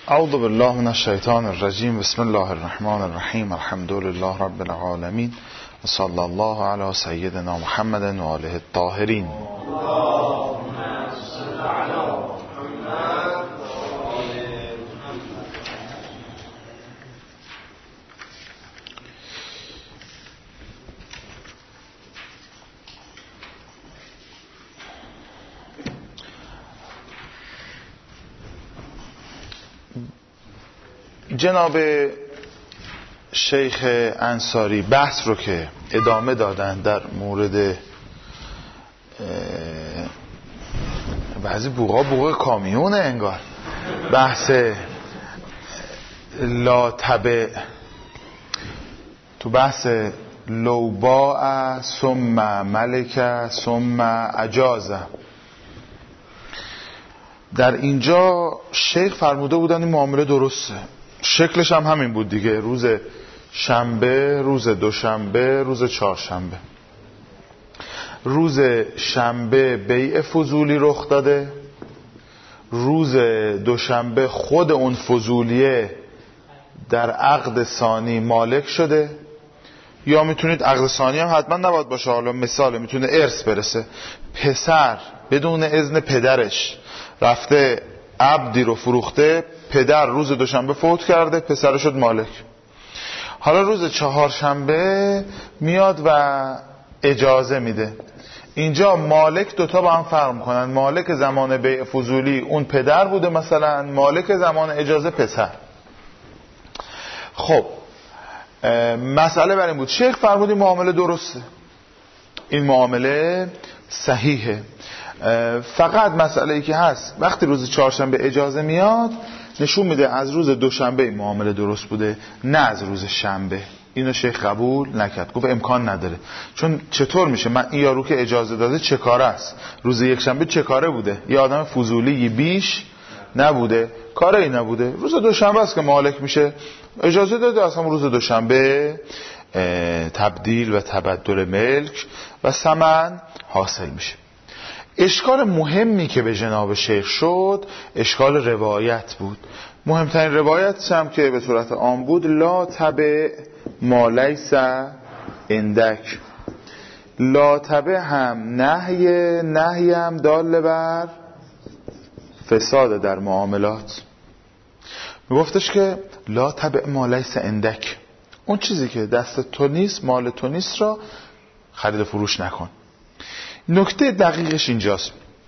اعوذ بالله من الشیطان الرجیم. بسم الله الرحمن الرحیم. الحمد لله رب العالمین و صلی الله علی سیدنا محمد و آله الطاهرین. جناب شیخ انصاری بحث رو که ادامه دادن در مورد بعضی بوق کامیونه انگار، بحث لا تبع، تو بحث لو باع ثم ملک ثم اجازه، در اینجا شیخ فرموده بودن این معامله درسته، شکلش هم همین بود دیگه، روز شنبه، روز دوشنبه، روز چهارشنبه. روز شنبه بیع فضولی رخ داده، روز دوشنبه خود اون فضولیه در عقد ثانی مالک شده، یا میتونید عقد ثانی هم حتما نباید باشه، حالا مثال میتونه ارث برسه، پسر بدون اذن پدرش رفته عبدی رو فروخته، پدر روز دوشنبه فوت کرده، پسر شد مالک. حالا روز چهارشنبه میاد و اجازه میده. اینجا مالک دوتا با هم فرق میکنن، مالک زمان بیع فضولی اون پدر بوده مثلا، مالک زمان اجازه پسر. خب مسئله بر این بود، شیخ فرمود این معامله درسته، این معامله صحیحه، فقط مسئله ای که هست وقتی روز چهارشنبه اجازه میاد نشون میده از روز دوشنبه معامله درست بوده نه از روز شنبه. اینو شیخ قبول نکرد، گفت امکان نداره، چون چطور میشه من این یارو که اجازه داده چه کاره است، روز یک شنبه چه کاره بوده، یه آدم فضولی بیش نبوده، کاره ای نبوده، روز دوشنبه است که مالک میشه، اجازه داده اصلا روز دوشنبه تبدیل و تبدل ملک و ثمن حاصل میشه. اشکال مهمی که به جناب شیخ شد اشکال روایت بود. مهمترین روایت هم که به صورت عام بود، لا تبع ما لیس عندک. لا تبع هم نهی هم دال بر فساد در معاملات. میگفتش که لا تبع ما لیس عندک، اون چیزی که دست تو نیست، مال تو نیست را خرید فروش نکن. نکته دقیقش اینجاست،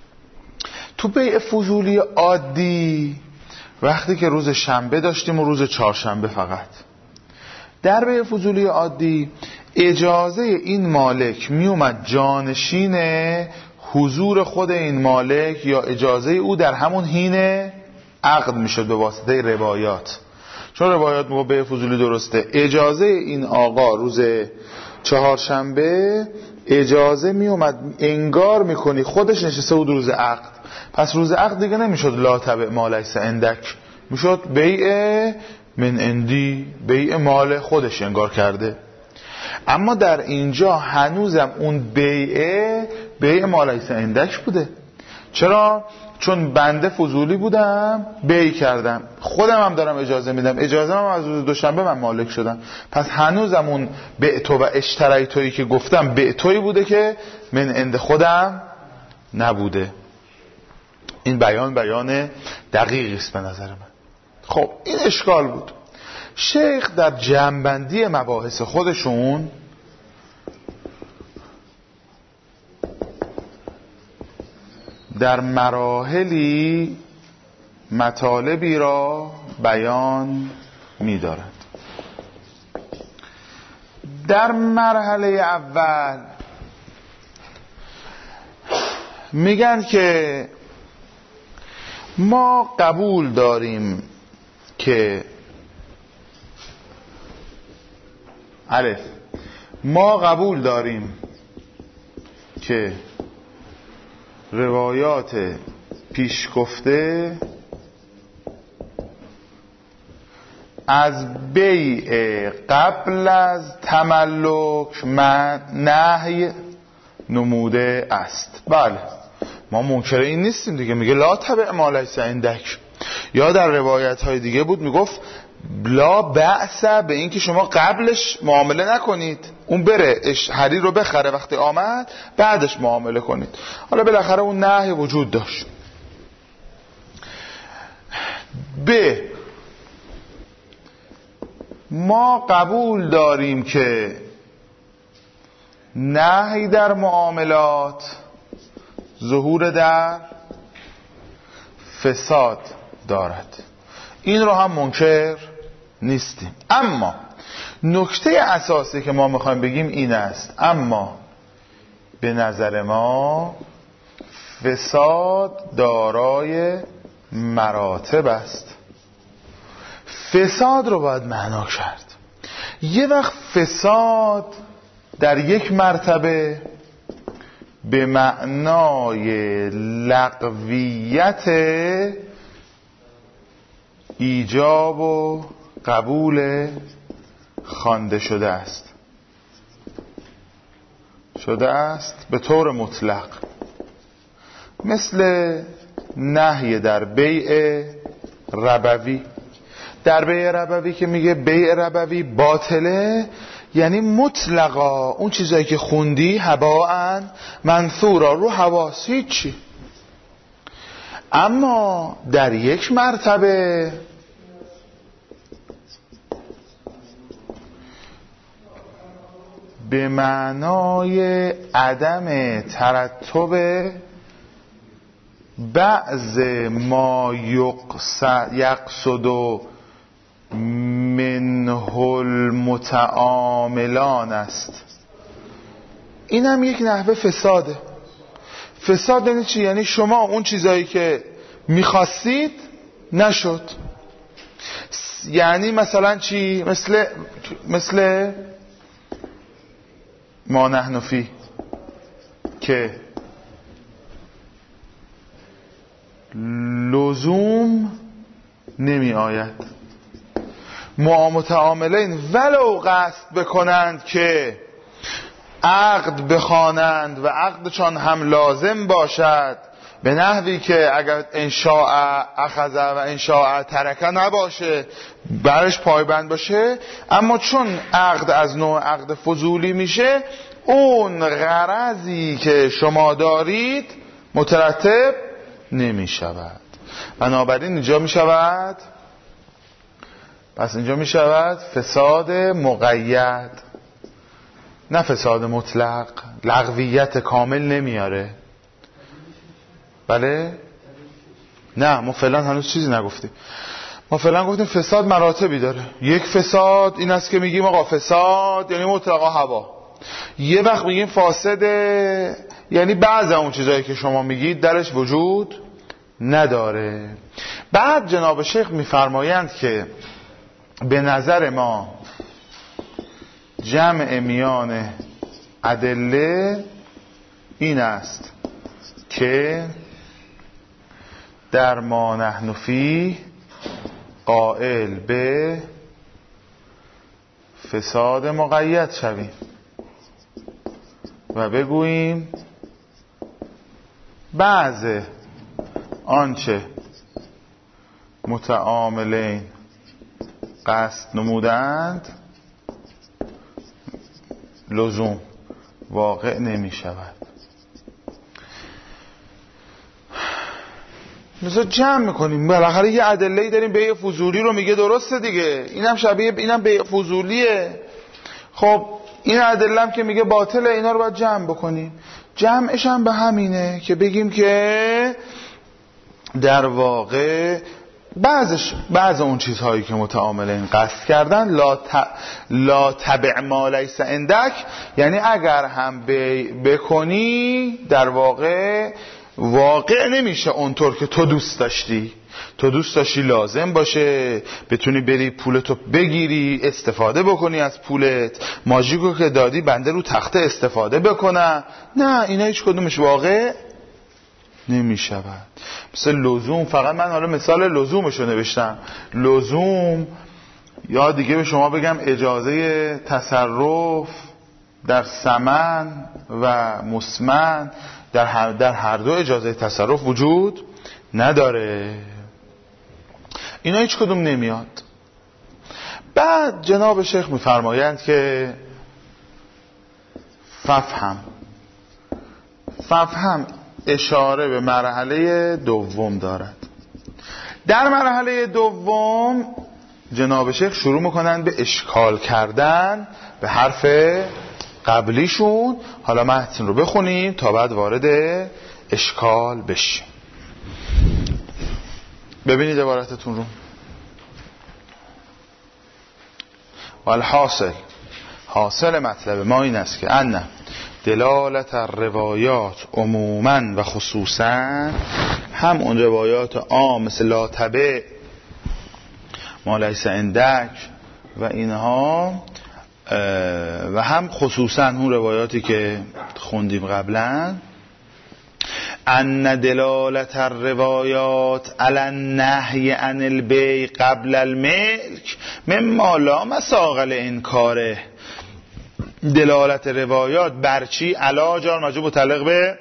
تو بیع فضولی عادی وقتی که روز شنبه داشتیم و روز چهارشنبه، فقط در بیع فضولی عادی اجازه این مالک میومد جانشین حضور خود این مالک یا اجازه او در همون حین عقد میشد به واسطه روایات، چون روایات میگه بیع فضولی درسته، اجازه این آقا روز چهارشنبه اجازه می اومد، انگار میکنی خودش نشسته بود روز عقد، پس روز عقد دیگه نمیشد لا تبع ما لیس عندک، میشد بیع من عندی، بیع مال خودش انگار کرده. اما در اینجا هنوزم اون بیع ما لیس عندک بوده. چرا؟ چون بنده فضولی بودم، بیع کردم، خودم هم دارم اجازه میدم، اجازه هم از روز دوشنبه من مالک شدم، پس هنوزم اون بعتو و اشتریتویی که گفتم بعتویی بوده که من عند خودم نبوده. این بیان دقیقی است به نظر من. خب این اشکال بود. شیخ در جمع‌بندی مباحث خودشون در مراحلی مطالبی را بیان می دارد. در مرحله اول میگن که ما قبول داریم که ما قبول داریم که روایات پیش گفته از بیع قبل از تملک نهی نموده است. بله ما منکر این نیستیم دیگه، میگه لا تبع ما لیس عندک، یا در روایت های دیگه بود میگفت لا بأس به این که شما قبلش معامله نکنید، اون بره حریر رو بخره وقتی آمد بعدش معامله کنید. حالا بالاخره اون نهی وجود داشت. ما قبول داریم که نهی در معاملات ظهور در فساد دارد، این رو هم منکر نیستیم. اما نکته اساسی که ما میخوایم بگیم این است، اما به نظر ما فساد دارای مراتب است. فساد رو باید معنا کرد. یه وقت فساد در یک مرتبه به معنای لغویت ایجاب و قبول خوانده شده است به طور مطلق، مثل نهی در بیع ربوی. در بیع ربوی که میگه بیع ربوی باطله، یعنی مطلقا اون چیزایی که خوندی هباء منثورا، رو حواس هیچی. اما در یک مرتبه به معنای عدم ترتب بعض ما یقصد منه المتعاملان است. این هم یک نحوه فساده. فساد یعنی چی؟ یعنی شما اون چیزایی که میخواستید نشد. یعنی مثلا چی؟ مثل ما نحن فی که لزوم نمی آید. متعاملین ولو قصد بکنند که عقد بخوانند و عقدشان هم لازم باشد، به نحوی که اگر انشاء اخذ و انشاء ترکه نباشه، برش پایبند باشه، اما چون عقد از نوع عقد فضولی میشه، اون غرضی که شما دارید مترتب نمی شود. بنابراین اینجا می شود، پس اینجا می شود فساد مقید، نه فساد مطلق. لغویت کامل نمیاره. بله؟ نه، ما فعلا هنوز چیزی نگفتیم. ما فعلا گفتیم فساد مراتبی داره. یک فساد این است که میگیم آقا فساد یعنی مطلقا هوا. یه وقت میگیم فاسده یعنی بعض اون چیزایی که شما میگید درش وجود نداره. بعد جناب شیخ میفرمایند که به نظر ما جمع میان ادله این است که در ما نحن فی قائل به فساد مقید شویم و بگوییم بعض آنچه متعاملین قصد نمودند لزوم واقع نمی شود. مثلا جمع میکنیم، بالاخره یه ادله‌ای داریم، بیع فضولی رو میگه درسته دیگه، اینم شبیه اینم بیع فضولیه. خب این ادله هم که میگه باطله، اینا رو باید جمع بکنیم. جمعش هم به همینه که بگیم که در واقع بعض اون چیزهایی که متعاملین قصد کردن لا تبع ما لیس عندک، یعنی اگر هم بکنی در واقع نمیشه اونطور که تو دوست داشتی. تو دوست داشتی لازم باشه، بتونی بری پولتو بگیری، استفاده بکنی از پولت، ماژیکو که دادی بنده رو تخته استفاده بکنم. نه، اینا هیچ کدومش واقع نمی شود. مثل لزوم، فقط من حالا مثال لزومشو نوشتم. لزوم، یا دیگه به شما بگم اجازه تصرف در ثمن و مسمن، در هر دو اجازه تصرف وجود نداره. اینا هیچ کدوم نمیاد. بعد جناب شیخ میفرمایند که ففهم اشاره به مرحله دوم دارد. در مرحله دوم جناب شیخ شروع میکنن به اشکال کردن به حرف قبلیشون. حالا متن رو بخونیم تا بعد وارد اشکال بشیم. ببینید عبارتتون رو. والحاصل، حاصل مطلب ما این است که ان دلالت الروایات عموما و خصوصا، هم اون روایات عام مثل لا تبع ما لیس عندک و اینها، و هم خصوصا اون روایاتی که خوندیم قبلا، ان دلالت الروایات علی النهی عن البیع قبل الملک مما لا مساغ لانکاره. دلالت روایات بر چی؟ علا جار مجرور متعلق به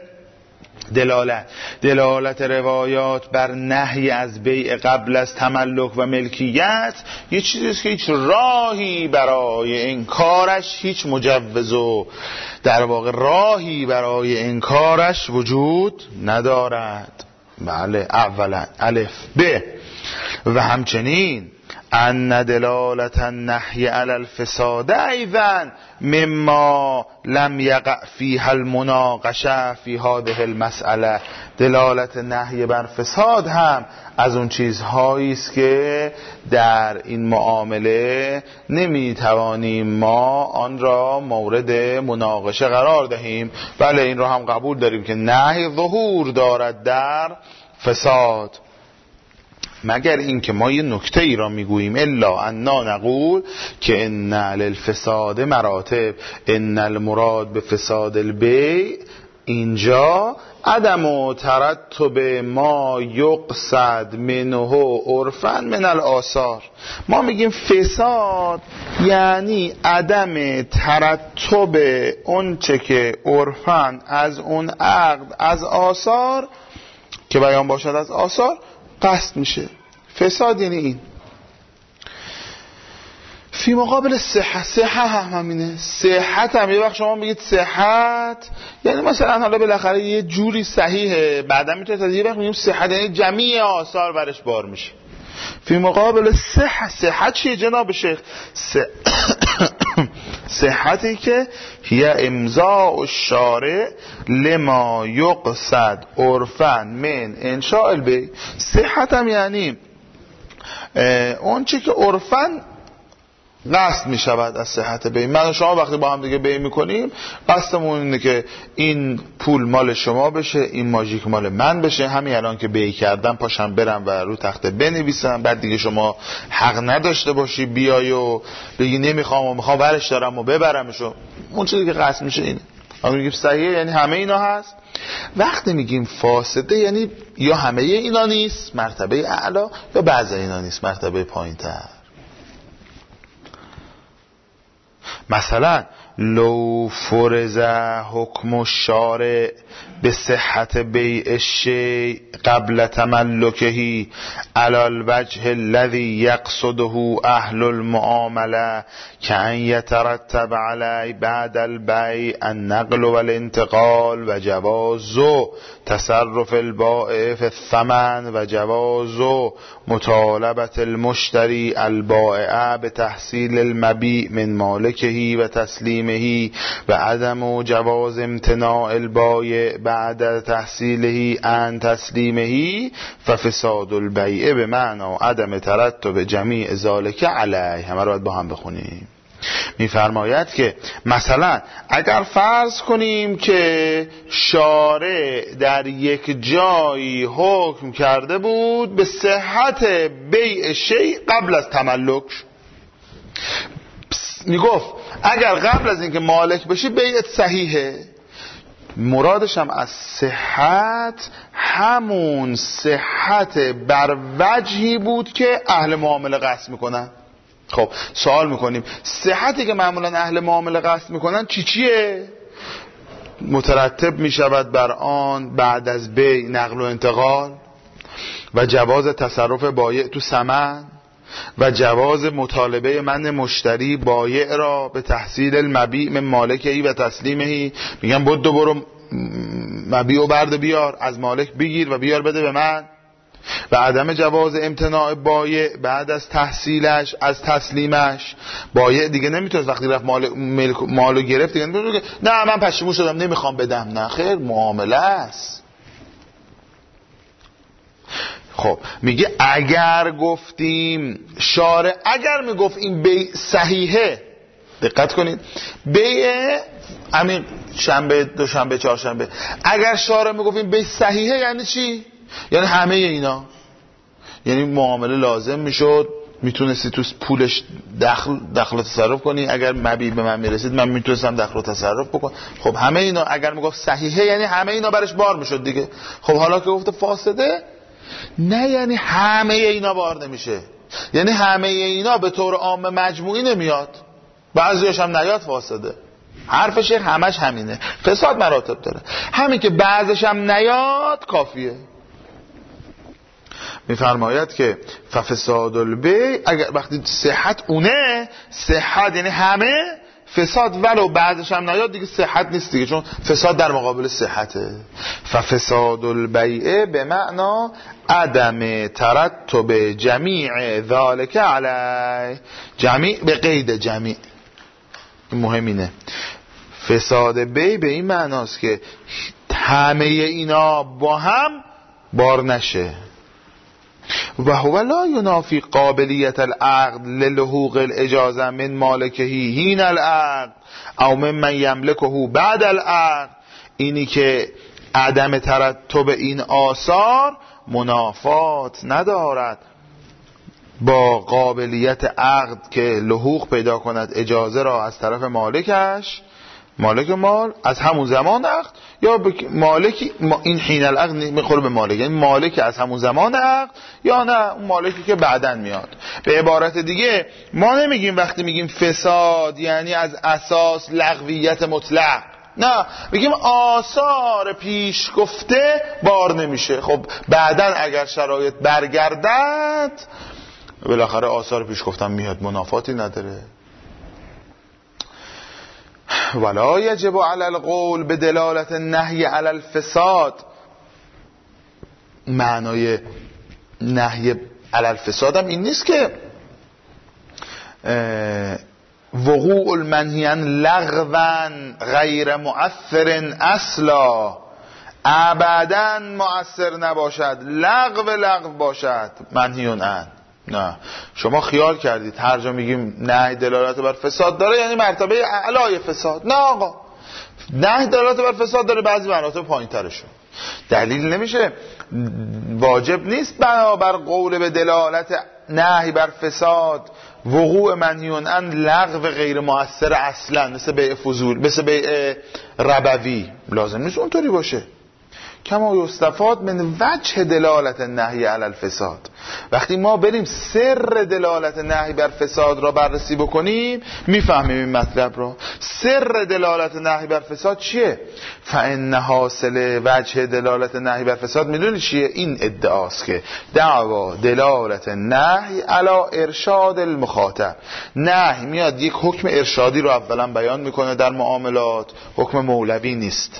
دلالت روایات بر نهی از بیع قبل از تملک و ملکیت یه چیزیست که هیچ راهی برای انکارش، هیچ مجوز و در واقع راهی برای انکارش وجود ندارد. بله، اولا الف. ب و همچنین ان دلالت النهی علی الفساد ایضا مما لم یقع فیها المناقشه فی هذه المساله. دلالت نهی بر فساد هم از اون چیزهایی است که در این معامله نمیتوانیم ما آن را مورد مناقشه قرار دهیم. بله، این را هم قبول داریم که نهی ظهور دارد در فساد، مگر این که ما یه نکته ای را میگوییم الا انا نقول که ان للفساد مراتب، ان المراد به فساد البیع اینجا عدم ترتب ما یقصد منه عرفا من الاثار. ما میگیم فساد یعنی عدم ترتب اون چه که عرفا از اون عقد از آثار که بیان باشد از آثار قصد میشه. فساد یعنی این. فی مقابل صحت هم همینه. صحت هم یه وقت شما میگید صحت یعنی مثلا حالا بالاخره یه جوری صحیحه، بعدا میتونید یه وقت میگیم صحت یعنی جمعی آثار برش بار میشه. فی مقابل صحت چیه جناب شیخ؟ صحتی که هی امضاء الشارع لما یقصد عرفا من انشاء البیع. صحت هم یعنی اون چی که عرفا قصد می شود از صحت بیع. من و شما وقتی با هم دیگه بیع میکنیم قصدمون اینه که این پول مال شما بشه، این ماژیک مال من بشه. همین الان که بیع کردم پاشم برم و رو تخته بنویسم، بعد دیگه شما حق نداشته باشی بیای و بگی نمیخوام و میخوام ورش دارم و ببرمشو. اون چیزی که قصد میشه اینه. اگه میگیم صحیحه یعنی همه اینا هست. وقتی میگیم فاسده یعنی یا همه اینا نیست مرتبه اعلا، یا بعضی اینا نیست مرتبه پایین‌تر. مثلا لو فرض حکم الشارع به صحت بیع الشیء قبل تملکه علی الوجه الذی یقصده اهل المعامله کأن یترتب علی بعد البیع النقل والانتقال و جواز تصرف البائع فی الثمن و جواز مطالبه المشتری البائع بتحصیل المبیع من مالکه و تسلیمه و عدم جواز امتناع البائع بعد تحصیله عن تسلیمه ففساد البیع به معنی عدم ترتب جمیع ذالک علیه. همه رو باید با هم بخونیم. میفرماید که مثلا اگر فرض کنیم که شارع در یک جایی حکم کرده بود به صحت بیع شیء قبل از تملک، میگفت اگر قبل از اینکه مالک بشی بیعت صحیحه. مرادش هم از صحت همون صحت بر وجهی بود که اهل معامله قصد میکنن. خب سوال میکنیم صحتی که معمولا اهل معامله قصد میکنن چیه؟ مترتب میشود بر آن بعد از بیع نقل و انتقال و جواز تصرف بایع تو ثمن و جواز مطالبه من مشتری بایع را به تحصیل المبیع من مالکهی و تسلیمهی. میگم بدو برو مبیع و برد بیار، از مالک بگیر و بیار بده به من. و عدم جواز امتناع بایع بعد از تحصیلش از تسلیمش. بایع دیگه نمیتونه وقتی رفت مالو گرفت دیگه نمیتونه نه من پشیمون شدم نمیخوام بدم. نه خیر، معامله است. خب میگه اگر گفتیم شارع اگر میگفت این بیع صحیحه، دقت کنید، بیع همین شنبه دوشنبه چهارشنبه، اگر شارع میگفت این بیع صحیحه یعنی چی؟ یعنی همه اینا، یعنی معامله لازم میشد، میتونستی تو پولش دخل و تصرف کنی، اگر مبیع به من میرسید من میتونستم دخل و تصرف بکنم. خب همه اینا اگر میگفت صحیحه یعنی همه اینا برش بار میشد دیگه. خب حالا که گفته فاسده، نه یعنی همه اینا بار نمیشه، یعنی همه اینا به طور عام مجموعی نمیاد، بعضیش هم نیاد فاسده. حرف شیخ همش همینه، فساد مراتب داره، همین که بعضش هم نیاد کافیه. میفرماید که ففساد البیع، اگر وقتی صحت اونه، صحت یعنی همه، فساد ولو بعضش هم نیاد دیگه صحت نیست دیگه، چون فساد در مقابل صحته. ففساد البیع به معنا عدم ترتب جمیع ذالک علی، جمیع به قید جمیع، مهمینه. فساد بیع به این معناست که همه اینا با هم بار نشه. و هو لا ینافی قابلیت العقد للحوق الاجازه من مالکهی حین العقد او من یملکه بعد العقد. اینی که عدم ترتب این آثار منافات ندارد با قابلیت عقد که لحوق پیدا کند اجازه را از طرف مالکش، مالک مال از همون زمان عقد، یا مالکی این حین العقد میخوره به مالک، یعنی مالک از همون زمان عقد، یا نه اون مالکی که بعدن میاد. به عبارت دیگه ما نمیگیم وقتی میگیم فساد یعنی از اساس لغویت مطلق، نه، میگیم آثار پیش گفته بار نمیشه. خب بعدن اگر شرایط برگردد بالاخره آثار پیش گفتم میاد، منافاتی نداره. ولا یجب علی القول به دلالت نهی علی الفساد. معنای نهی علی الفساد هم این نیست که وقوع المنهی عن لغوا غیر مؤثر اصلا، ابدا مؤثر نباشد، لغو باشد منهی عن. نه، شما خیال کردید هر جا میگیم نهی دلالت بر فساد داره یعنی مرتبه اعلای فساد. نه آقا، نهی دلالت بر فساد داره بعضی مراتب پایین ترشون. دلیل نمیشه، واجب نیست بنابر قول به دلالت نهی بر فساد وقوع منهی عن لغو غیر مؤثر اصلا، مثل بیع فضول، مثل بیع ربوی، لازم نیست اونطوری باشه. کما یستفاد من وجه دلالت نهی علی الفساد. وقتی ما بریم سر دلالت نهی بر فساد را بررسی بکنیم میفهمیم این مطلب را. سر دلالت نهی بر فساد چیه؟ فان حاصل وجه دلالت نهی بر فساد میدونی چیه؟ این ادعاست که دعوا دلالت نهی علی ارشاد المخاطب. نهی میاد یک حکم ارشادی رو اولا بیان میکنه در معاملات، حکم مولوی نیست،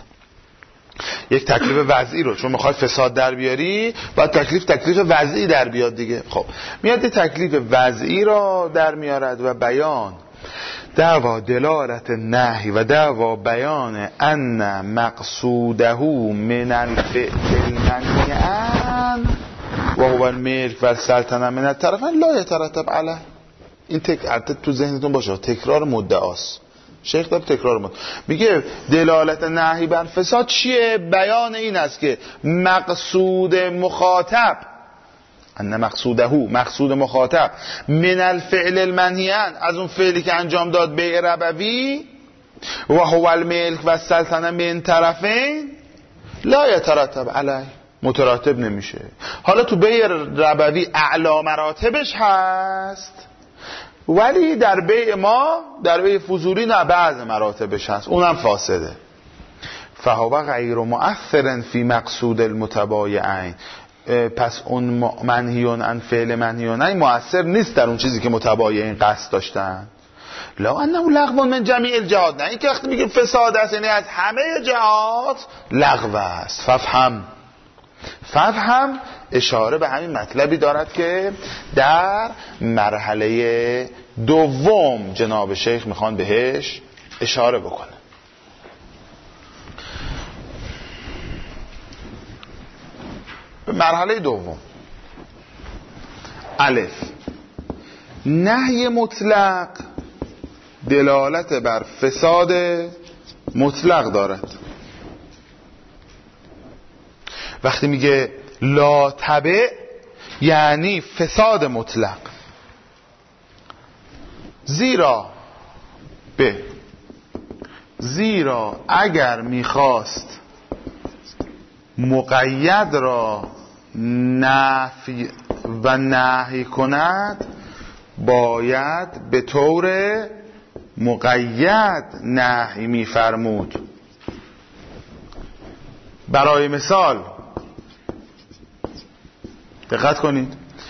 یک تکلیف وضعی رو، چون میخوای فساد در بیاری باید تکلیف وضعی در بیاد دیگه. خب میاد یک تکلیف وضعی را در میارد و بیان دعوا دلالت نهی و دعوا بیان ان مقصوده من الفعل المنهی عنه و هو الملک و السلطنه من الطرفین لا یترتب علیه. این تو ذهنتون باشه، تکرار مدعاست. شیخ داره تکرار میگه دلالت نهی بر فساد چیه؟ بیان این است که مقصود مخاطب، ان مقصود مخاطب من الفعل المنهی عنه، از اون فعلی که انجام داد بیع ربوی، و هو الملک و السلطنه من طرفین لا یترتب علیه، متراتب نمیشه. حالا تو بیع ربوی اعلی مراتبش هست، ولی در بیع ما، در بیع فضولی نه، بعض مراتبش هست، اونم فاسده. فهو غیر مؤثر فی مقصود المتبایعین. پس اون منهیون عن فعل منهیون عن مؤثر نیست در اون چیزی که متبایع این قصد داشتن. لا انه لغو من جمیع الجهات، نه اینکه وقتی میگیم فساد است یعنی از همه جهات لغو است. ففهم اشاره به همین مطلبی دارد که در مرحله دوم جناب شیخ میخوان بهش اشاره بکنه. مرحله دوم، الف، نهی مطلق دلالت بر فساد مطلق دارد. وقتی میگه لا تبع یعنی فساد مطلق. زیرا اگر میخواست مقید را نفی و نهی کند باید به طور مقید نهی میفرمود. برای مثال دقت کنید،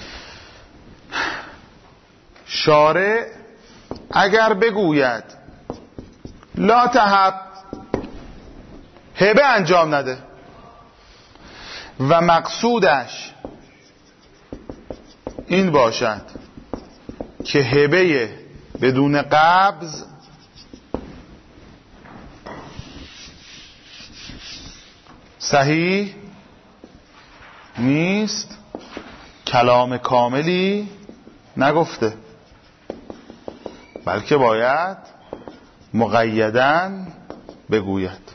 شارع اگر بگوید لا تهب، هبه انجام نده و مقصودش این باشد که هبه بدون قبض صحیح نیست، کلام کاملی نگفته، بلکه باید مقیداً بگوید.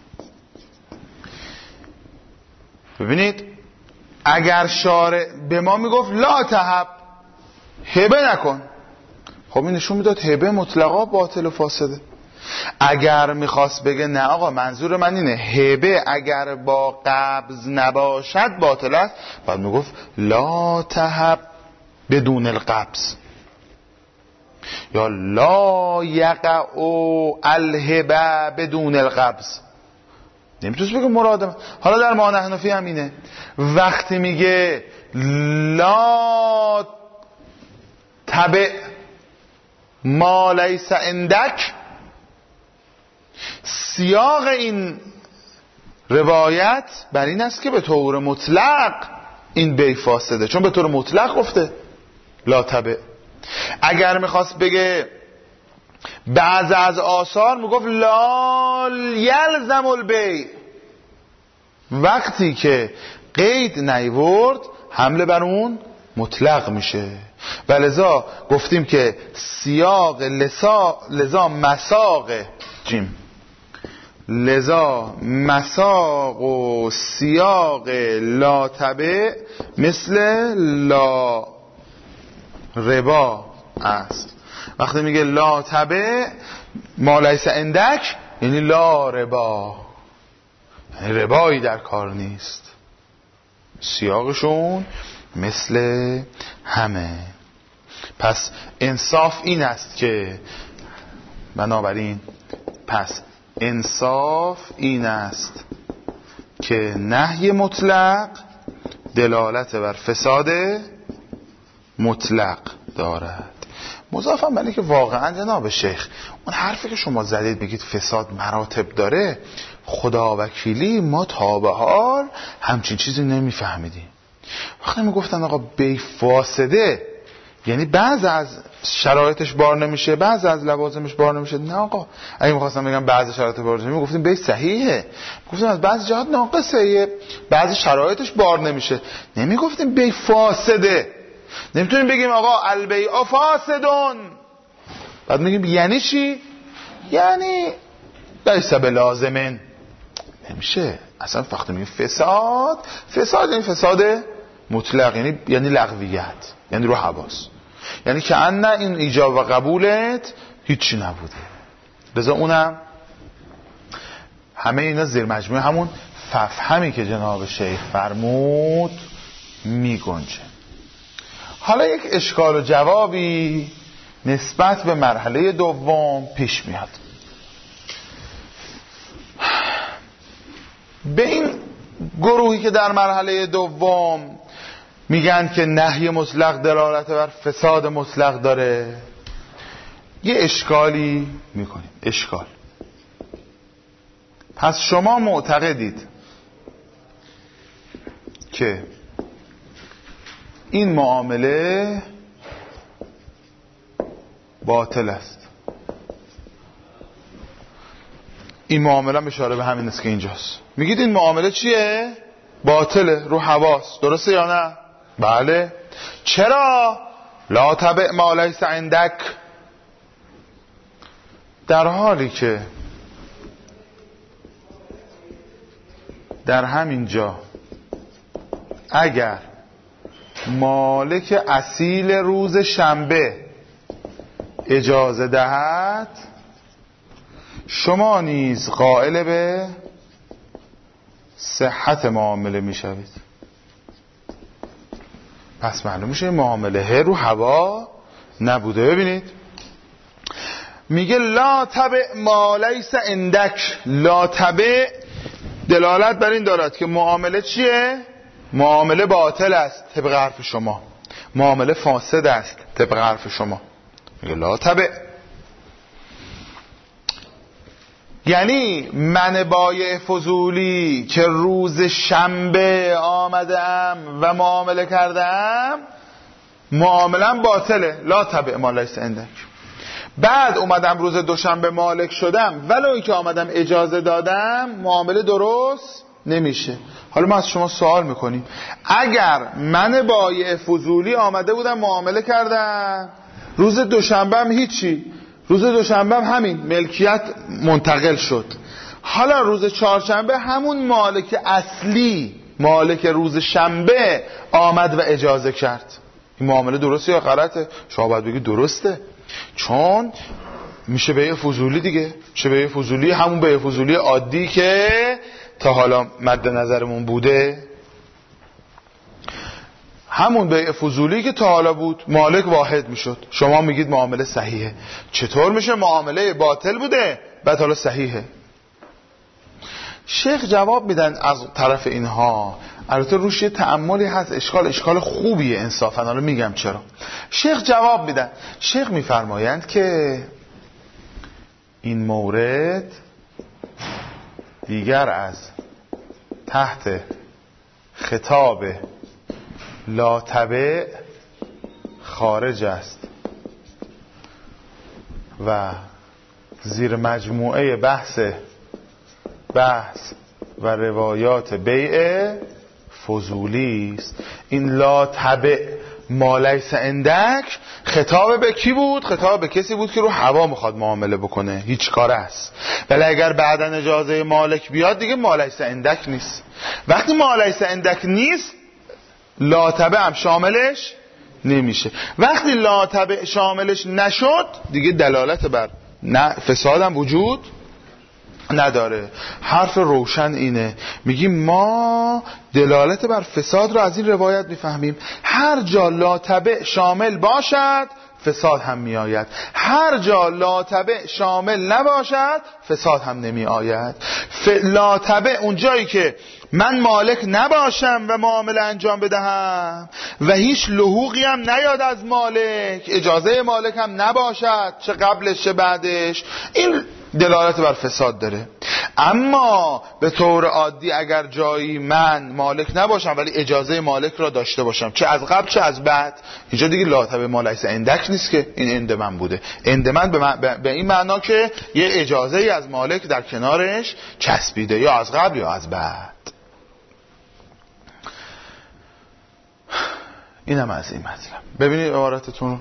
ببینید اگر شارع به ما میگفت لا تهب، هبه نکن، خب این نشون میداد هبه مطلقا باطل و فاسده. اگر میخواست بگه نه آقا منظور من اینه هبه اگر با قبض نباشد باطل است، بعد میگفت لا تهب بدون القبض، یا لا یقع الهبه بدون القبض. نمیتونست بگه مرادم. حالا در ما نحنفی هم اینه، وقتی میگه لا تبع ما لیس عندک، سیاق این روایت بر این است که به طور مطلق این بی فاسده، چون به طور مطلق گفته لا تبع. اگر میخواست بگه بعض از آثار میگفت لا یلزم البیع، وقتی که قید نیورد حمله بر اون مطلق میشه. و لذا گفتیم که سیاق لذا مساق و سیاق لا تبع مثل لا ربا است. وقتی میگه لا تبع ما لیس عندک یعنی لا ربا، یعنی ربایی در کار نیست. سیاقشون مثل همه. پس انصاف این است که بنابراین انصاف این است که نهی مطلق دلالت بر فساد مطلق دارد. مضافم بله که واقعا جناب شیخ اون حرفی که شما زدید بگید فساد مراتب داره، خدا وکیلی ما تا به حال همچین چیزی نمیفهمیدیم. وقتی میگفتن آقا بی فاسده یعنی بعض از شرایطش بار نمیشه، بعض از لوازمش بار نمیشه. نه آقا، اگه میخواستم بگم بعض شرایط بار نمیشه میگفتیم بی صحیحه، میگفتیم از بعض جهات ناقصه، بعضی شرایطش بار نمیشه، نمیگفتیم بی فاسده. نمیتونیم بگیم آقا البیع فاسدون بعد میگیم یعنی چی؟ یعنی لیس بلازمن. نمیشه اصلا. وقتی میگیم فساد یعنی فساد مطلق، یعنی لغویت، یعنی رو حواس، یعنی که ان این ایجاب و قبولت هیچی نبوده. لذا اونم همه اینا زیر مجموعه همون ففهمی که جناب شیخ فرمود میگنجه. حالا یک اشکال و جوابی نسبت به مرحله دوم پیش میاد. به این گروهی که در مرحله دوم میگن که نهی مطلق دلالت بر فساد مطلق داره. یه اشکالی میکنیم. اشکال. پس شما معتقدید که این معامله باطل است. این معامله اشاره به همین است که اینجاست. میگید این معامله چیه؟ باطله، رو حواس. درسته یا نه؟ بله. چرا؟ لا تبع ما لیس عندک. در حالی که در همین جا اگر مالک اصیل روز شنبه اجازه دهد، شما نیز قائل به صحت معامله میشوید. پس معلوم میشه معامله رو هوا نبوده. ببینید میگه لا تبع ما لیس عندک. لا تبع دلالت بر این دارد که معامله چیه؟ معامله باطل است طبق حرف شما، معامله فاسد است طبق حرف شما. میگه لا تبع، یعنی من بایع فضولی که روز شنبه آمدم و معامله کردم، معاملم باطله. لا تبع ما لیس عندک. بعد اومدم روز دوشنبه مالک شدم، ولو که آمدم اجازه دادم، معامله درست نمیشه. حالا ما از شما سوال میکنیم، اگر من بایع فضولی آمده بودم معامله کردم، روز دوشنبه هم هیچی، روز دوشنبه هم همین ملکیت منتقل شد، حالا روز چهارشنبه همون مالک اصلی، مالک روز شنبه آمد و اجازه کرد، این معامله درسته یا غلطه؟ شما باید بگید درسته، چون میشه بیع فضولی دیگه، میشه بیع فضولی، همون بیع فضولی عادی که تا حالا مد نظرمون بوده، همون بیع فضولی که تا حالا بود، مالک واحد میشد. شما میگید معامله صحیحه. چطور میشه معامله باطل بوده بعد حالا صحیحه؟ شیخ جواب میدن از طرف اینها، البته روش یه تأملی هست، اشکال خوبیه انصافا، حالا میگم چرا. شیخ جواب میدن، شیخ میفرمایند که این مورد دیگر از تحت خطاب لا تبع خارج است و زیر مجموعه بحث و روایات بیع فضولی است. این لا تبع ما لیس عندک خطاب به کی بود؟ خطاب به کسی بود که رو هوا میخواد معامله بکنه، هیچ کاره است. ولی اگر بعداً اجازه مالک بیاد دیگه ما لیس عندک نیست. وقتی ما لیس عندک نیست، لا تبع هم شاملش نمیشه. وقتی لا تبع شاملش نشد دیگه دلالت بر فساد هم وجود نداره. حرف روشن اینه، میگیم ما دلالت بر فساد رو از این روایت میفهمیم، هر جا لا تبع شامل باشد فساد هم می آید، هر جا لا تبع شامل نباشد فساد هم نمی آید. لا تبع اون جایی که من مالک نباشم و معامله انجام بدهم و هیچ لحوقی هم نیاد از مالک، اجازه مالک هم نباشد چه قبلش چه بعدش، این دلالت بر فساد داره. اما به طور عادی اگر جایی من مالک نباشم ولی اجازه مالک را داشته باشم، چه از قبل چه از بعد، اینجا دیگه لا تبع ما لیس عندک نیست که این عند من بوده. عند من به این معنا که یه اجازه ای از مالک در کنارش چسبیده، یا از قبل یا از بعد. اینم از این مطلب. ببینید عبارتتون رو.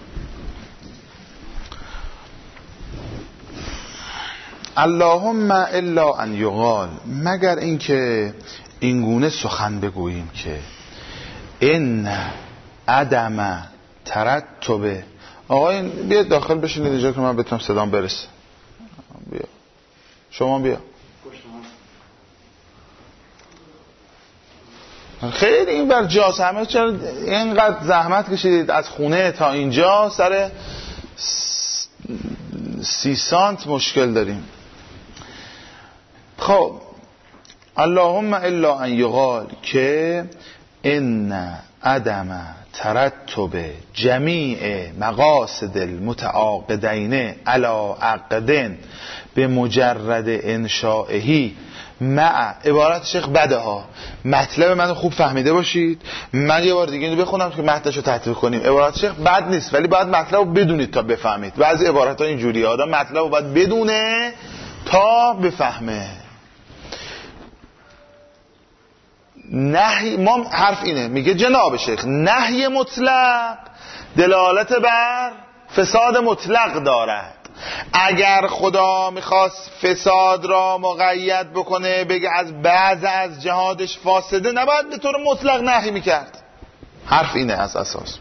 اللهم الا ان یقال، مگر اینکه اینگونه سخن بگوییم که ان عدم ترتب. آقا بیا داخل بشینید اینجا که من بتونم صدام برسه. بیا شما بیا. خیلی این بر جاست، همه چرا اینقدر زحمت کشیدید از خونه تا اینجا، سر 30 سانت مشکل داریم. خب اللهم الا ان یقال که ان عدم ترتب جمیع مقاصد المتعاقدین علی عقد به مجرد انشائه مع عبارت شیخ بده ها. مطلب منو خوب فهمیده باشید. من یه بار دیگه اینو بخونم که متنشو تطبیق کنیم. عبارت شیخ بد نیست ولی باید مطلبو بدونید تا بفهمید. بعضی عبارت‌ها اینجوریه، آدم مطلبو باید بدونه تا بفهمه. نهی ما حرف اینه، میگه جناب شیخ نهی مطلق دلالت بر فساد مطلق دارد. اگر خدا میخواست فساد را مقید بکنه بگه از بعض از جهادش فاسده، نباید به طور مطلق نهی میکرد. حرف اینه از اساس.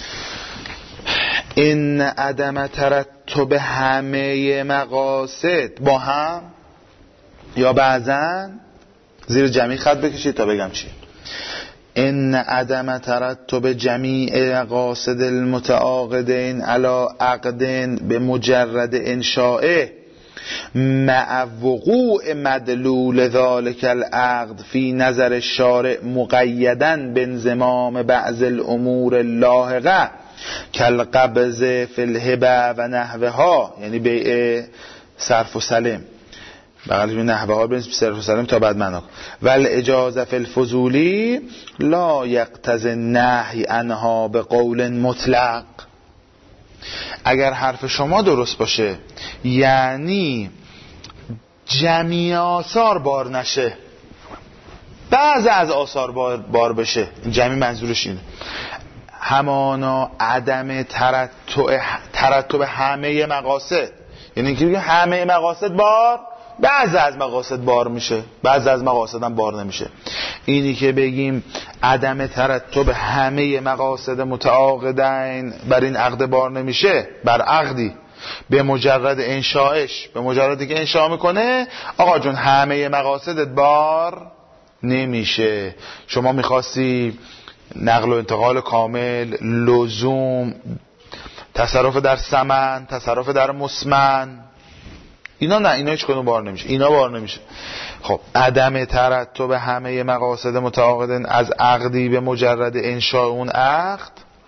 این عدم ترتب همه مقاصد با هم یا بعضاً، زیر جمعی خط بکشید تا بگم چی. ان عدم ترتب جمیع مقاصد المتعاقدین علی عقد به مجرد انشائه مع وقوع مدلول ذلك العقد فی نظر الشارع مقیدا بانضمام بعض الامور اللاحقه کالقبض فی الهبه و نحوها، یعنی بیع صرف و سلم بقیش به نحوه ها بریم صرف و سلم تا بعد معنا. ول اجازه فی الفضولی لا یقتضی النهی عنها به قول مطلق. اگر حرف شما درست باشه یعنی جمعی آثار بار نشه، بعض از آثار بار بشه، جمعی منظورش اینه. همانا عدم ترتب همه مقاصد، یعنی اینکه بگیم همه مقاصد بار، بعض از مقاصد بار میشه، بعض از مقاصد هم بار نمیشه. اینی که بگیم عدم ترتب همه مقاصد متعاقدین بر این عقد بار نمیشه، بر عقدی به مجرد انشاءش، به مجردی که انشاء میکنه آقا جون همه مقاصدت بار نمیشه. شما میخواستی نقل و انتقال کامل، لزوم، تصرف در ثمن، تصرف در مسمن، اینا نه، اینا هیچ کدوم بار نمیشه، اینا بار نمیشه. خب عدم ترتب همه مقاصد متعاقدین از عقدی به مجرد انشاء اون عقد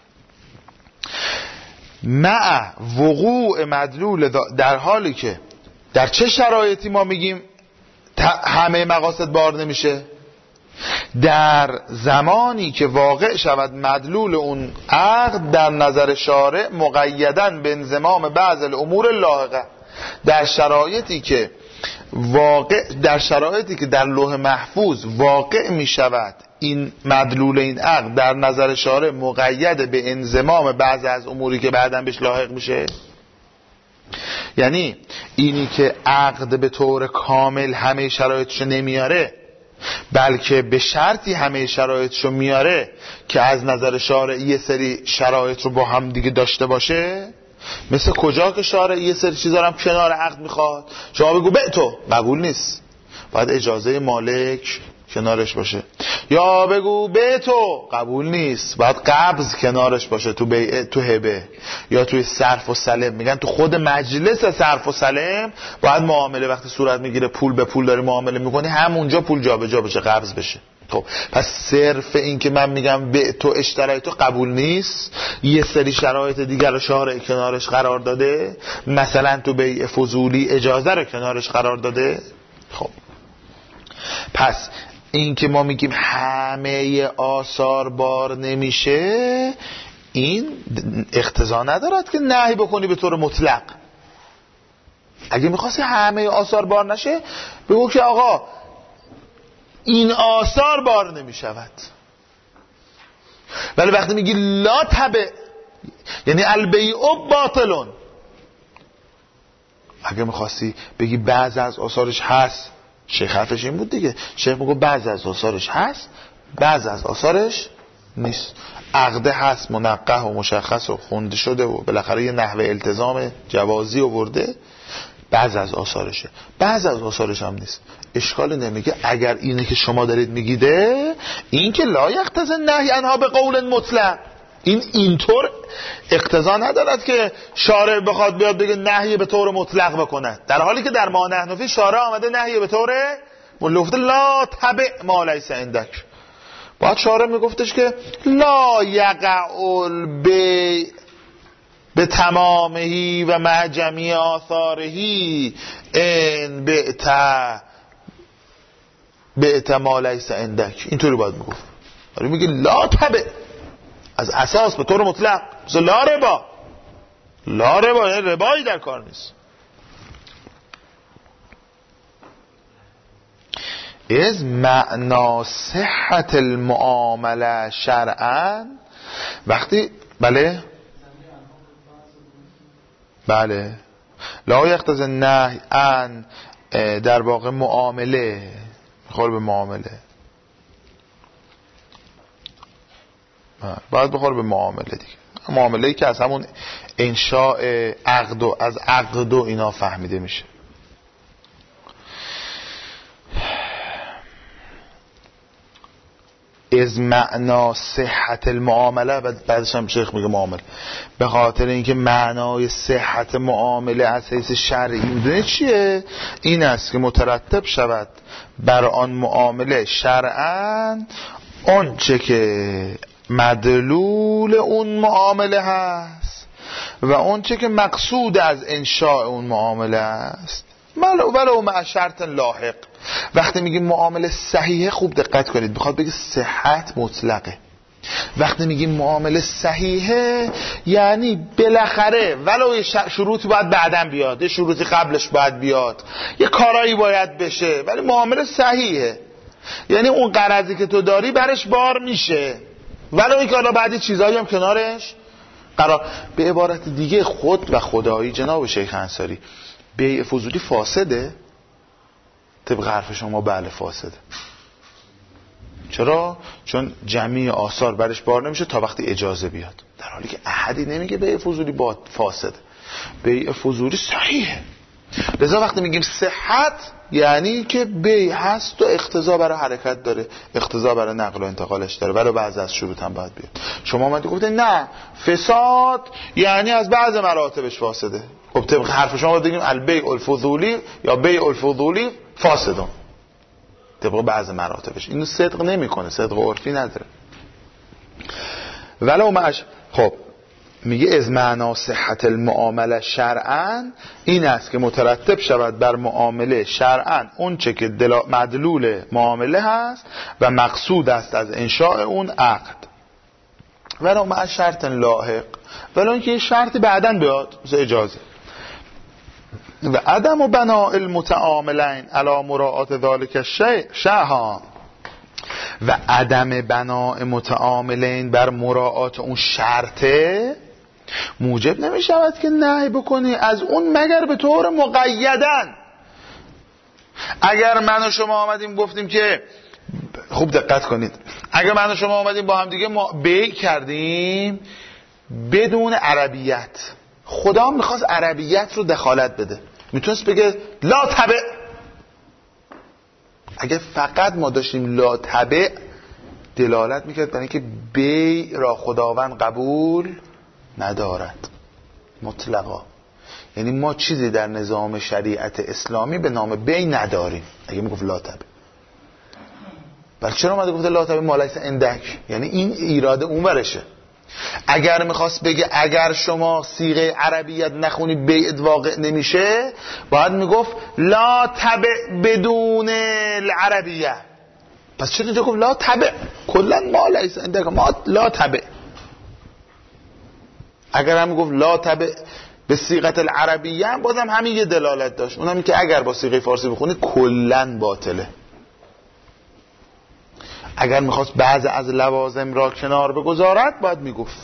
مع وقوع مدلول در حالی که در چه شرایطی ما میگیم همه مقاصد بار نمیشه؟ در زمانی که واقع شود مدلول اون عقد در نظر شارع مقیداً به انضمام بعض الامور اللاحقه، در شرایطی که در لوح محفوظ واقع می شود این مدلول این عقد در نظر شارع مقید به انضمام بعض از اموری که بعداً بهش لاحق میشه. یعنی اینی که عقد به طور کامل همه شرایطشو نمیاره، بلکه به شرطی همه شرایطشو میاره که از نظر شارع یه سری شرایط رو با هم دیگه داشته باشه. مثل کجا که شارع یه سری چیزا رو هم کنار عقد میخواد، شما بگو به تو قبول نیست، باید اجازه مالک کنارش باشه. یا بگو به تو قبول نیست، باید قبض کنارش باشه تو بیع، تو هبه یا توی صرف و سلم. میگن تو خود مجلس صرف و سلم باید معامله وقتی صورت میگیره پول به پول داری معامله میکنی، همونجا پول جابجا بشه، قبض بشه. خب پس صرف این که من میگم به تو اشترای تو قبول نیست، یه سری شرایط دیگر رو شارع کنارش قرار داده، مثلا تو بیع فضولی اجازه رو کنارش قرار داده. خب پس این که ما میگیم همه آثار بار نمیشه، این اقتضا ندارد که نهی بکنی به طور مطلق. اگه میخواستی همه آثار بار نشه بگو که آقا این آثار بار نمیشود. ولی وقتی میگی لا تبع، یعنی البیع باطلون، اگه میخواستی بگی بعض از آثارش هست، شیخ حرفش این بود دیگه، شیخ میگه بعض از آثارش هست، بعض از آثارش نیست. عقده هست منقح و مشخص و خونده شده و بالاخره یه نحوه التزام جوازی آورده، بعض از آثارشه، بعض از آثارش هم نیست. اشکال نمیگه اگر اینه که شما دارید میگیده، این که لا یقتضی النهی عنها به قول مطلق، این اینطور اقتضا ندارد که شارع بخواد بیاد بگه نهی به طور مطلق بکنه، در حالی که در ما نحنفی شارع آمده نهی به طور ملفت لا تبع ما لیس عندک. باید شارع میگفتش که لا یقع البیع به تمامهی و مع جمیع آثارهی ان بعت ما لیس عندک. اینطوری باید میگفت. ولی میگه لا تبع از اساس به طور مطلق، مثل لا ربا. لا ربا یعنی ربایی در کار نیست. از معنا صحت المعامله شرعا، وقتی بله لا یقتضی النهی عن، در واقع معامله بخور به معامله، باید بخور به معامله دیگه، معامله‌ای که از همون انشاء عقد و از عقد و اینا فهمیده میشه. از معنا صحت المعامله، بعدش هم شیخ میگه معامله، به خاطر اینکه معنای صحت معامله از حیث شرعی میدونه چیه؟ این است که مترتب شود بر آن معامله شرعاً اون چه که مدلول اون معامله هست و اون چه که مقصود از انشاء اون معامله است، ولو مع شرط لاحق. وقتی میگیم معامله صحیحه خوب دقت کنید، بخواد بگه صحت مطلقه. وقتی میگیم معامله صحیحه یعنی بالاخره ولو یه شروطی باید بعداً بیاد، یه شروطی قبلش باید بیاد، یه کارایی باید بشه، ولی معامله صحیحه یعنی اون قرضی که تو داری برش بار میشه، ولو این کارا بعدی چیزایی هم کنارش قرار. به عبارت دیگه خود و خدایی جناب شیخ انصاری، بیع فضولی فاسده؟ طبق حرف شما بله فاسده. چرا؟ چون جمعی آثار برش بار نمیشه تا وقتی اجازه بیاد، در حالی که احدی نمیگه بیع فضولی فاسده. بیع فضولی صحیحه. لذا وقتی میگیم صحت یعنی که بیع هست و اقتضا برای حرکت داره، اقتضا برای نقل و انتقالش داره، ولی بعضی از شروط هم باید بیاد. شما اومدید گفتید نه فساد یعنی از بعض مراتبش فاسده. خب طبق حرف شما باید بگیم البیع الفضولی یا بیع الفضولی فاسدون، طبق بعض مراتبش. اینو صدق نمیکنه، صدق عرفی نداره. ولو معش. خب میگه از معنا صحت المعامله شرعاً این است که مترتب شود بر معامله شرعاً اون چه که مدلول معامله هست و مقصود است از انشاء اون عقد، ولو مع شرط لاحق، ولو اینکه یه شرطی بعداً بیاد مثل اجازه. و عدم و بناء المتعاملین علی مراعات ذلک الشیء، و عدم بناء متعاملین بر مراعات اون شرطه موجب نمی شود که نهی بکنی از اون مگر به طور مقیدن. اگر من و شما آمدیم گفتیم که خوب دقت کنید، اگر من و شما آمدیم با هم دیگه ما بیع کردیم بدون عربیت، خدا میخواست عربیت رو دخالت بده، میتونست بگه لا تبع. اگه فقط ما داشتیم لا تبع دلالت میکرد برای اینکه بیع را خداوند قبول ندارد مطلقا. یعنی ما چیزی در نظام شریعت اسلامی به نام بیع نداریم اگه میگفت لا تبع. بلکه چرا اومده گفته لا تبع ما لیس عندک؟ یعنی این ایراد اون ورشه. اگر میخواست بگه اگر شما صیغه عربیت نخونی بیعت واقع نمیشه، باید میگفت لا تبع بدون العربیه. پس چرا اینجا گفت لا تبع؟ کلا ما لیس عندک، ما لا تبع. اگر هم گفت لا تبع به صیغه العربیه هم بازم همین یه دلالت داشت، اونم این که اگر با صیغه فارسی بخونی کلا باطله. اگر میخواست بعض از لوازم را کنار بگذارد باید میگفت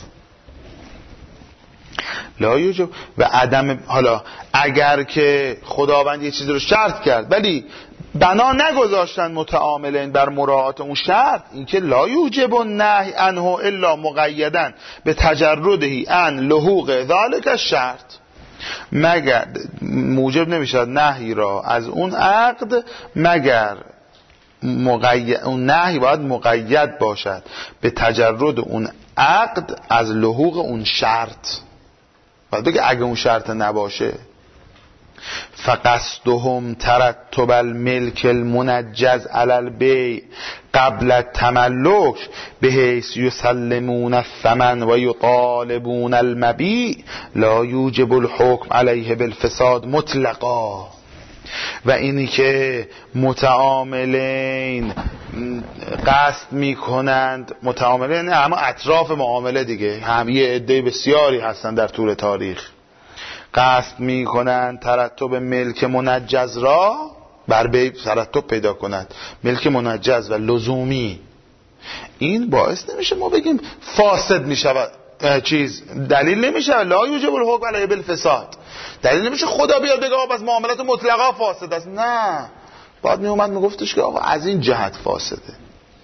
لا یوجب. و عدم، حالا اگر که خداوند یه چیزی رو شرط کرد ولی بنا نگذاشتن متعاملین بر مراعات اون شرط، این که لا یوجب النهی عنه الا مقیدا به تجردهی عن لحوق ذلک الشرط، مگر موجب نمیشد نهی را از اون عقد مگر اون نهی باید مقید باشد به تجرد اون عقد از لحوق اون شرط. باید بگه اگه اون شرط نباشه فقصدهم ترتب الملك المنجز على البيع قبل التملک بحيث يسلمون الثمن و يطالبون المبيع لا يوجب الحكم عليه بالفساد مطلقا. و اینی که متعاملین قصد میکنند، متعاملین اما اطراف معامله دیگه، هم یه عده بسیاری هستن در طول تاریخ، قصد میکنند ترتب ملک منجز را بر بیع ترتب پیدا کنند، ملک منجز و لزومی. این باعث نمیشه ما بگیم فاسد میشود، دلیل نمیشه لا یوجب الحکم علیه بالفساد، دلیل نمیشه خدا بیاد بگه آقا بس معاملات مطلقا فاسد است. نه، بعد میومد میگفتش که آقا از این جهت فاسده.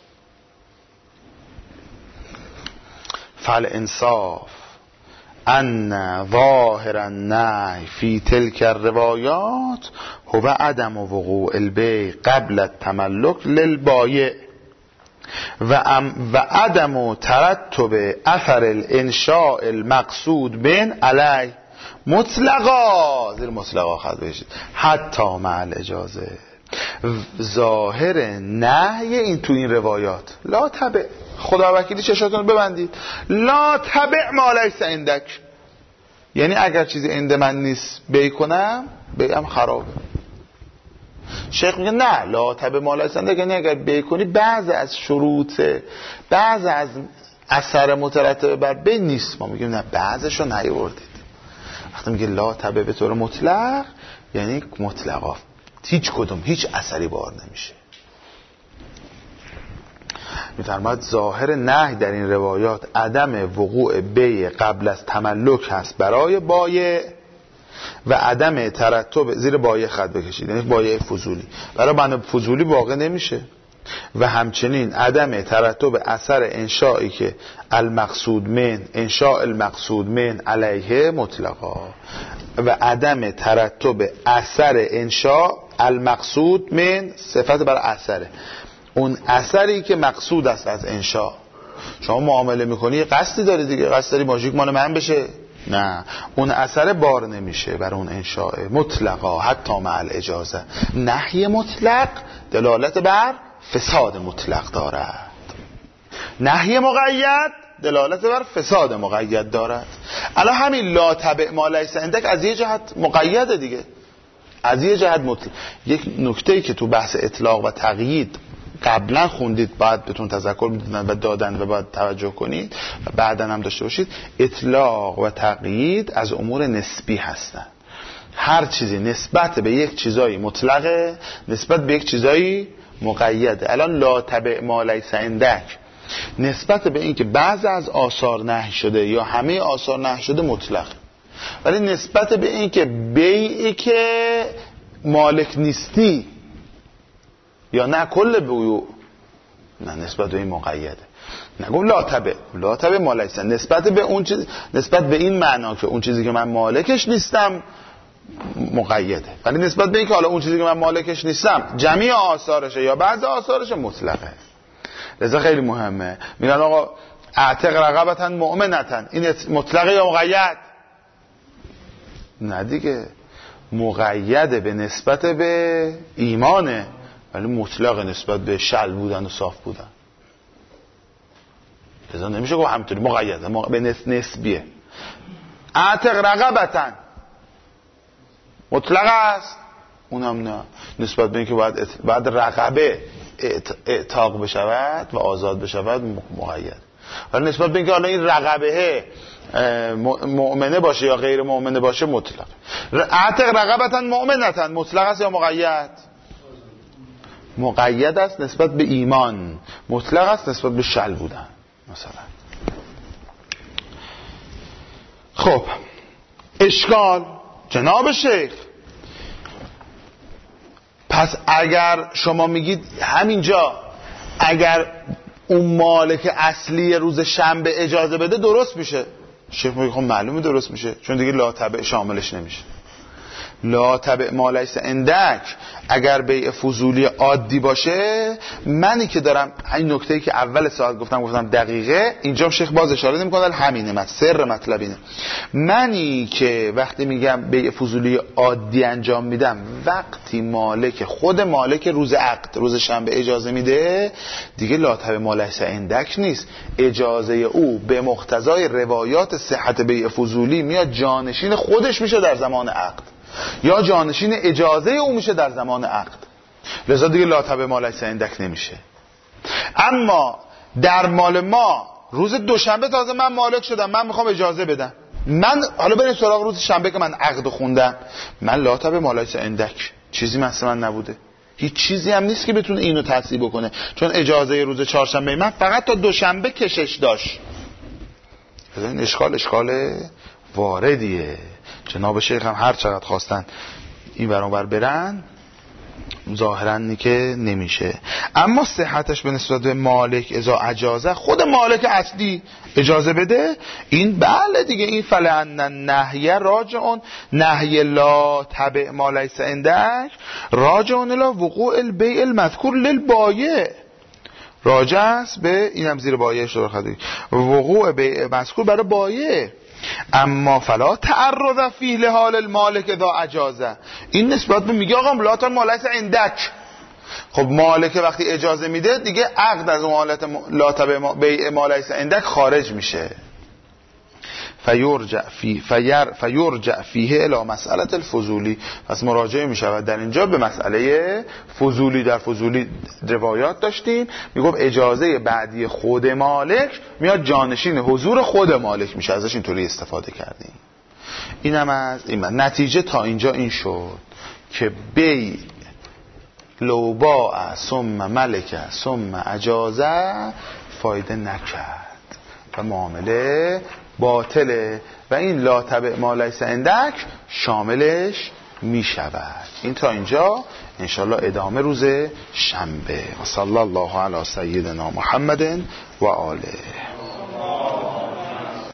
فالانصاف ان ظاهر النهی فی تلک الروایات هو عدم وقوع البیع قبل التملک للبایع و عدم ترتب اثر الانشاء المقصود بین علی مطلقا، زیر مطلقا خط بشید، حتی مع الاجازه. ظاهر نهی این تو این روایات لا تبع، خدا وکیلی چشاتون ببندید، لا تبع ما لیس عندک، یعنی اگر چیزی عند من نیست بیع کنم، بیعم خرابه. شیخ میگه نه، لا تبع ما لیس عندک یعنی اگر بیع کنی بعض از شروط، بعض از اثر مترتب بر بیع نیست. ما میگیم نه، بعضشو نیاوردید. وقتی میگه لا تبع به طور مطلق یعنی مطلقا هیچ کدوم هیچ اثری بار نمیشه. میفرماید ظاهر نهی در این روایات عدم وقوع بیع قبل از تملک هست برای بایع و عدم ترتب، زیر بایع خط بکشید یعنی بایع فضولی، برای بنده فضولی واقع نمیشه، و همچنین عدم ترتب اثر انشائی که المقصود من، انشاء المقصود من علیه مطلقا، و عدم ترتب اثر انشاء المقصود من صفت بر اثره، اون اثری که مقصود است از انشاء. شما معامله میکنی یه قصدی داری دیگه، قصد داری ماژیک مال من بشه، نه، اون اثر بار نمیشه بر اون انشاء مطلقا حتی مع الاجازه. نهی مطلق دلالت بر فساد مطلق دارد، نهی مقید دلالت بر فساد مقید دارد. الان همین لا تبع ما لیس عندک از یه جهت مقیده دیگه، از یه جهت مطلق. یک نکته‌ای که تو بحث اطلاق و تقیید قبلا خوندید، بعد بهتون تذکر میدادن و دادن و باید توجه کنید و بعدا هم داشته باشید، اطلاق و تقیید از امور نسبی هستن. هر چیزی نسبت به یک چیزایی مطلقه، نسبت به یک چیزایی مقیده. الان لا تبع ما لیس عندک نسبت به این که بعض از آثار نهی شده یا همه آثار نهی شده مطلق، ولی نسبت به این که بیعی که مالک نیستی یا نه کل بیوع، نه، نسبت به این مقیده. نگم لا تبع ما لیس، نسبت به اون چیز، نسبت به این معنا که اون چیزی که من مالکش نیستم مقیده، ولی نسبت به این که حالا اون چیزی که من مالکش نیستم جمعی آثارشه یا بعض آثارشه مطلقه. لذا خیلی مهمه. میگن آقا اعتق رقبتا مؤمنتا، این مطلقه یا مقید؟ نه دیگه، مقید به نسبت به ایمانه ولی مطلق نسبت به شل بودن و صاف بودن. لذا نمیشه گفت همینطوری مقیده، به نسبیه. اعتق رقبتا مطلق است، اونم نه، نسبت به اینکه بعد رقبه اعتاق بشود و آزاد بشود مقید، ولی نسبت به اینکه حالا این رقبه مؤمنه باشه یا غیر مؤمنه باشه مطلق. اعتق رقبتا مؤمنتا مطلق است یا مقید؟ مقید است نسبت به ایمان، مطلق است نسبت به شل بودن مثلا. خب اشکال جناب شیخ، پس اگر شما میگید همینجا اگر اون مالک اصلی روز شنبه اجازه بده درست میشه، شیخ میگه خب معلومه درست میشه، چون دیگه لا تبع شاملش نمیشه. لا تبع ما لیس عندک اگر بیع فضولی عادی باشه، منی که دارم این نکته‌ای که اول ساعت گفتم دقیقه، اینجا شیخ باز اشاره نمی‌کنه، همینه، سر مطلب اینه. منی که وقتی میگم بیع فضولی عادی انجام میدم، وقتی مالک خود مالک روز عقد روز شنبه اجازه میده، دیگه لا تبع ما لیس عندک نیست. اجازه او به مقتضای روایات صحت بیع فضولی میاد جانشین خودش میشه در زمان عقد، یا جانشین اجازه او میشه در زمان عقد، لذا دیگه لا تبع ما لیس عندک نمیشه. اما در مال ما روز دوشنبه تازه من مالک شدم، من میخوام اجازه بدم، من حالا بریم سراغ روز شنبه که من عقد خوندم، من لا تبع ما لیس عندک چیزی مثل من نبوده، هیچ چیزی هم نیست که بتونه اینو تصحیح بکنه، چون اجازه روز چهارشنبه من فقط تا دوشنبه کشش داشت. این اشکال واردیه. جناب شیخ هم هر چقدر خواستن این برانور برن، ظاهرا که نمیشه. اما صحتش به نسبت به مالک اذا اجازه، خود مالک اصلی اجازه بده، این بله دیگه، این فلان نهی راجعون، نهی لا تبع ما لیس عندک راجعون الی وقوع البیع المذکور للبایع، راجع است به اینم زیر بایع اشاره خدی وقوع بیع مذکور برای بایع. اما فلا تعرض فیه لحال المالک اذا اجازه، این نسبت به میگه آقا لا تبع ما لیس عندک. خب مالک وقتی اجازه میده دیگه عقد از حالت لا تبع بیع ما لیس عندک خارج میشه. فیرجع فیه الی مسئله الفضولی، پس مراجعه می شود در اینجا به مسئله فضولی. در فضولی روایات داشتیم میگفت اجازه بعدی خود مالک میاد جانشین حضور خود مالک میشه، ازش اینطوری استفاده کردیم. اینم از این نتیجه تا اینجا این شد که بی لو باع ثم ملک ثم اجازه فایده نکرد و معامله باطله و این لا تبع ما لیس عندک شاملش می شود. این تا اینجا انشالله ادامه روز شنبه. و صلی الله علی سیدنا محمد و آله.